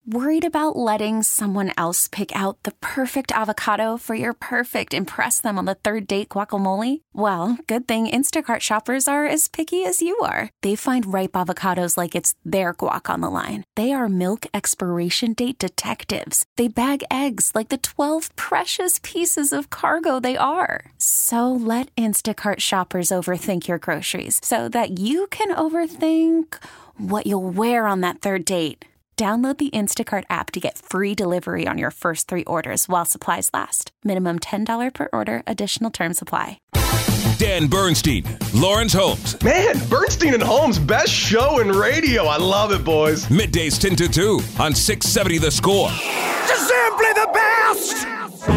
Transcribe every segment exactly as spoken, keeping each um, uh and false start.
Worried about letting someone else pick out the perfect avocado for your perfect impress them on the third date guacamole? Well, good thing Instacart shoppers are as picky as you are. They find ripe avocados like it's their guac on the line. They are milk expiration date detectives. They bag eggs like the twelve precious pieces of cargo they are. So let Instacart shoppers overthink your groceries so that you can overthink what you'll wear on that third date. Download the Instacart app to get free delivery on your first three orders while supplies last. Minimum ten dollars per order. Additional terms apply. Dan Bernstein, Lawrence Holmes. Man, Bernstein and Holmes, best show in radio. I love it, boys. Middays ten to two on six seventy The Score. Just simply the best!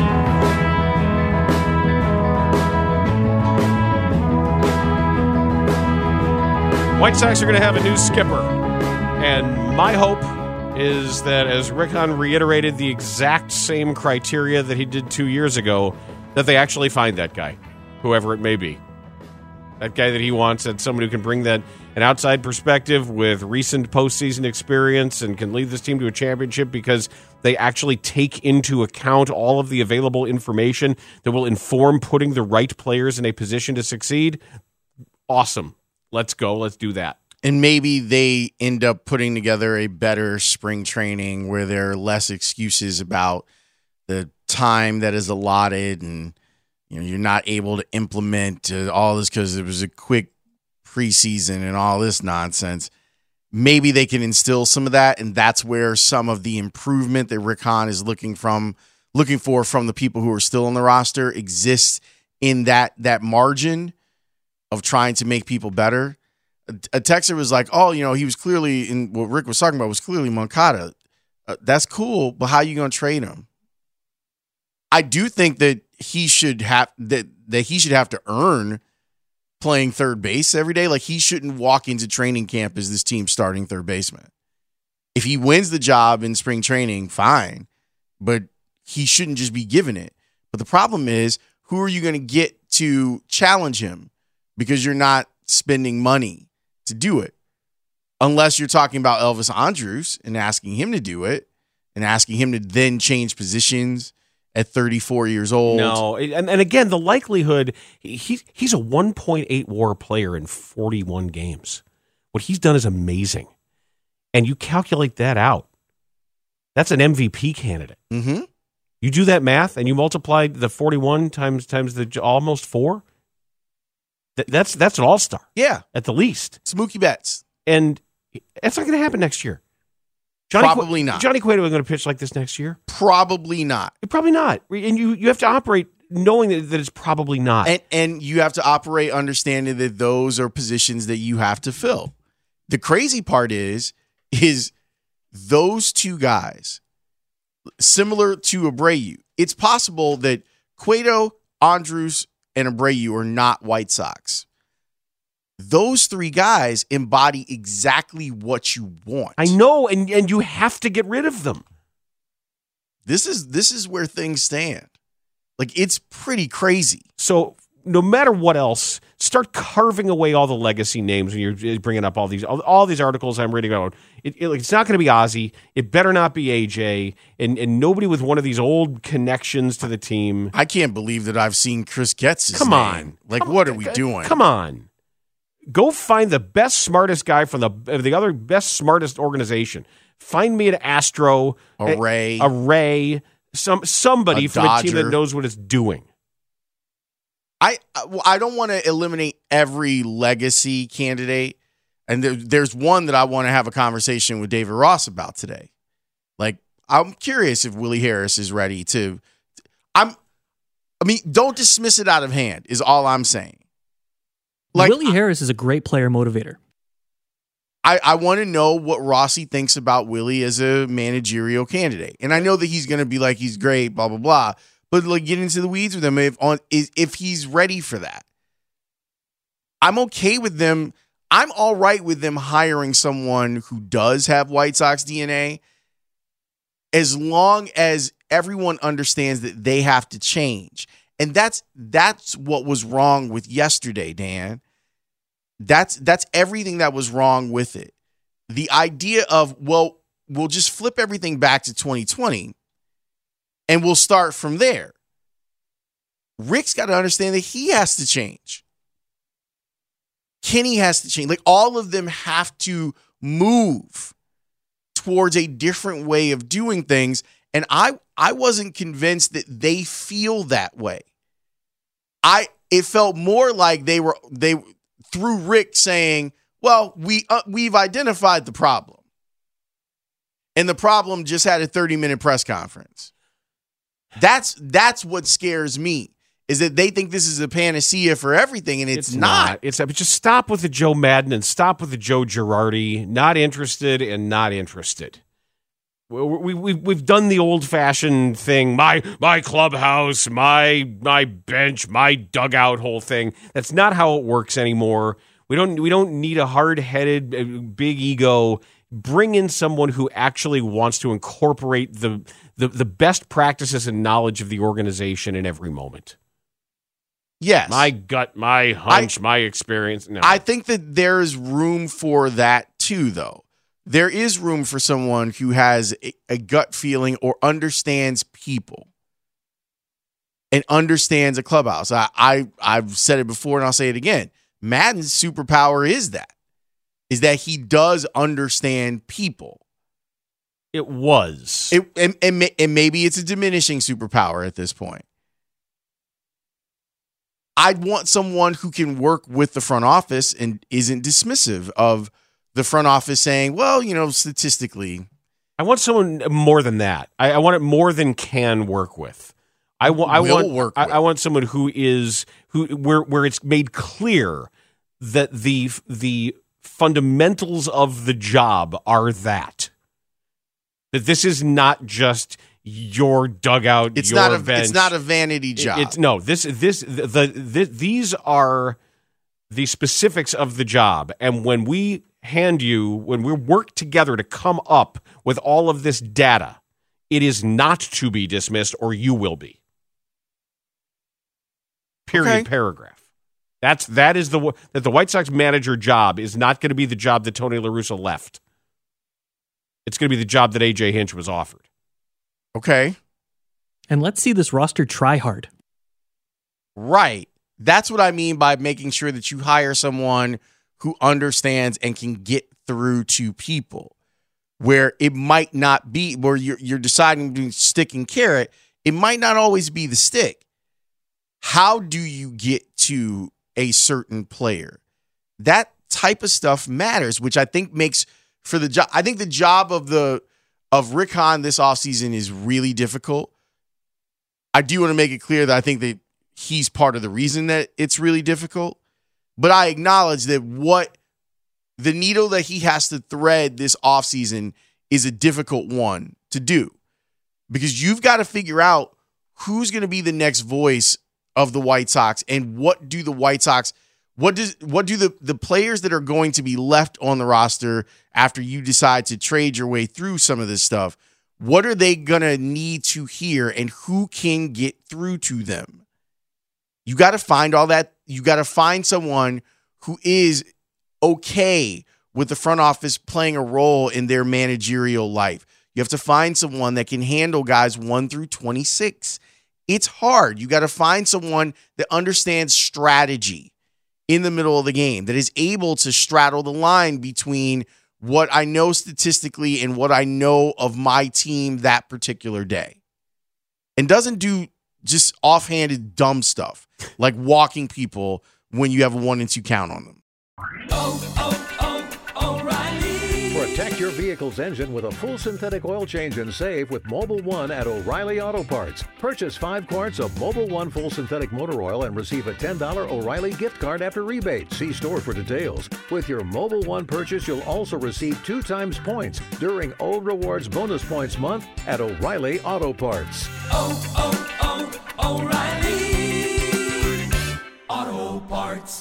White Sox are going to have a new skipper. And my hope is that, as Rick Hahn reiterated the exact same criteria that he did two years ago, that they actually find that guy, whoever it may be. That guy that he wants, that someone who can bring that an outside perspective with recent postseason experience and can lead this team to a championship because they actually take into account all of the available information that will inform putting the right players in a position to succeed. Awesome. Let's go. Let's do that. And maybe they end up putting together a better spring training where there are less excuses about the time that is allotted and, you know, you're not able to implement uh, all this because it was a quick preseason and all this nonsense. Maybe they can instill some of that, and that's where some of the improvement that Rick Hahn is looking from looking for from the people who are still on the roster exists in that that margin of trying to make people better. A texter was like, oh, you know, he was clearly, in what Rick was talking about was clearly Moncada. Uh, that's cool, but how are you going to trade him? I do think that he should have that that he should have to earn playing third base every day. Like, he shouldn't walk into training camp as this team's starting third baseman. If he wins the job in spring training, fine, but he shouldn't just be given it. But the problem is, who are you going to get to challenge him? Because you're not spending money to do it, unless you're talking about Elvis Andrus and asking him to do it and asking him to then change positions at thirty-four years old. No, and, and again, the likelihood, he, he's a one point eight WAR player in forty-one games. What he's done is amazing. And you calculate that out. That's an M V P candidate. Mm-hmm. You do that math and you multiply the forty-one times times the almost four. That's that's an all-star. Yeah. At the least. It's Mookie Betts. And it's not going to happen next year. Johnny Probably Qu- not. Johnny Cueto is going to pitch like this next year? Probably not. Probably not. And you, you have to operate knowing that, that it's probably not. And, and you have to operate understanding that those are positions that you have to fill. The crazy part is, is those two guys, similar to Abreu, it's possible that Cueto, Andrus, and Abreu are not White Sox. Those three guys embody exactly what you want. I know, and, and you have to get rid of them. This is this is where things stand. Like, it's pretty crazy. So no matter what else, start carving away all the legacy names when you're bringing up all these all, all these articles I'm reading about. It, it, it's not going to be Ozzy. It better not be A J. And, and nobody with one of these old connections to the team. I can't believe that I've seen Chris Getz's Come name. on. Like, Come what on. are we doing? Come on. Go find the best, smartest guy from the the other best, smartest organization. Find me an Astro, A Ray. a Ray, some somebody A from a team Dodger. that knows what it's doing. I I don't want to eliminate every legacy candidate, and there, there's one that I want to have a conversation with David Ross about today. Like, I'm curious if Willie Harris is ready to. I'm. I mean, don't dismiss it out of hand. Is all I'm saying. Like, Willie Harris is a great player motivator. I, I want to know what Rossi thinks about Willie as a managerial candidate, and I know that he's going to be like, he's great, blah blah blah. But like, get into the weeds with him if on if he's ready for that. I'm okay with them. I'm all right with them hiring someone who does have White Sox D N A, as long as everyone understands that they have to change. And that's that's what was wrong with yesterday, Dan. That's that's everything that was wrong with it. The idea of, well, we'll just flip everything back to twenty twenty and we'll start from there. Rick's got to understand that he has to change. Kenny has to change. Like, all of them have to move towards a different way of doing things. And I, I wasn't convinced that they feel that way. I, it felt more like they were, they, through Rick saying, well, we, uh, we've identified the problem. And the problem just had a thirty minute press conference. That's, that's what scares me. Is that they think this is a panacea for everything, and it's, it's not. not. It's but just stop with the Joe Madden and stop with the Joe Girardi. Not interested and not interested. We, we, we, we've done the old-fashioned thing, my my clubhouse, my my bench, my dugout whole thing. That's not how it works anymore. We don't we don't need a hard-headed, big ego. Bring in someone who actually wants to incorporate the the, the best practices and knowledge of the organization in every moment. Yes. My gut, my hunch, I, my experience. No. I think that there's room for that too, though. There is room for someone who has a, a gut feeling or understands people and understands a clubhouse. I, I, I've said it before and I'll say it again. Madden's superpower is that, is that he does understand people. It was. It, and, and, and maybe it's a diminishing superpower at this point. I'd want someone who can work with the front office and isn't dismissive of the front office saying, well, you know, statistically. I want someone more than that. I, I want it more than can work with. I, wa- I want work I, with. I want someone who is who where where it's made clear that the the fundamentals of the job are that. That this is not just your dugout, it's your not a, bench. It's not a vanity job. It, it's no. This this the, the, the these are the specifics of the job, and when we hand you, when we work together to come up with all of this data, it is not to be dismissed, or you will be. Period. Okay. Paragraph. That's that is the that the White Sox manager job is not going to be the job that Tony La Russa left. It's going to be the job that A J Hinch was offered. Okay. And let's see this roster try hard. Right. That's what I mean by making sure that you hire someone who understands and can get through to people, where it might not be, where you're, you're deciding between stick and carrot. It might not always be the stick. How do you get to a certain player? That type of stuff matters, which I think makes for the job. I think the job of the of Rick Hahn this offseason is really difficult. I do want to make it clear that I think that he's part of the reason that it's really difficult. But I acknowledge that what the needle that he has to thread this offseason is a difficult one to do. Because you've got to figure out who's going to be the next voice of the White Sox, and what do the White Sox, what does what do the, the players that are going to be left on the roster after you decide to trade your way through some of this stuff, what are they going to need to hear, and who can get through to them? You got to find all that. You got to find someone who is okay with the front office playing a role in their managerial life. You have to find someone that can handle guys one through twenty-six. It's hard. You got to find someone that understands strategy in the middle of the game, that is able to straddle the line between what I know statistically and what I know of my team that particular day, and doesn't do just offhanded dumb stuff like walking people when you have a one and two count on them. Oh, oh, oh, O'Reilly. Protect your vehicle's engine with a full synthetic oil change and save with Mobil one at O'Reilly Auto Parts. Purchase five quarts of Mobil one full synthetic motor oil and receive a ten dollars O'Reilly gift card after rebate. See store for details. With your Mobil one purchase, you'll also receive two times points during O Rewards Bonus Points Month at O'Reilly Auto Parts. Oh, oh, oh, O'Reilly Auto Parts.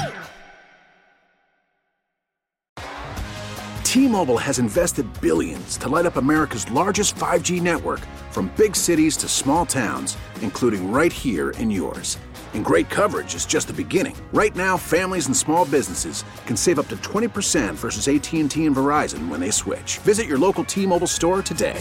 T-Mobile has invested billions to light up America's largest five G network, from big cities to small towns, including right here in yours. And great coverage is just the beginning. Right now, families and small businesses can save up to twenty percent versus A T and T and Verizon when they switch. Visit your local T-Mobile store today.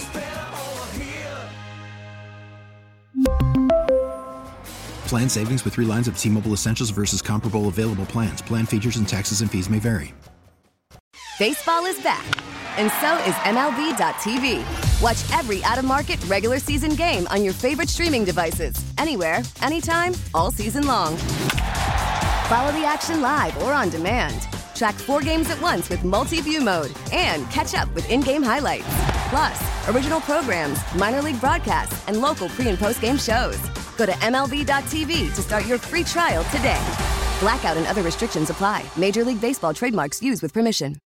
Plan savings with three lines of T-Mobile Essentials versus comparable available plans. Plan features and taxes and fees may vary. Baseball is back, and so is M L B dot T V. Watch every out-of-market regular season game on your favorite streaming devices, anywhere, anytime, all season long. Follow the action live or on demand. Track four games at once with multi-view mode and catch up with in-game highlights. Plus, original programs, minor league broadcasts, and local pre- and post-game shows. Go to M L B dot T V to start your free trial today. Blackout and other restrictions apply. Major League Baseball trademarks used with permission.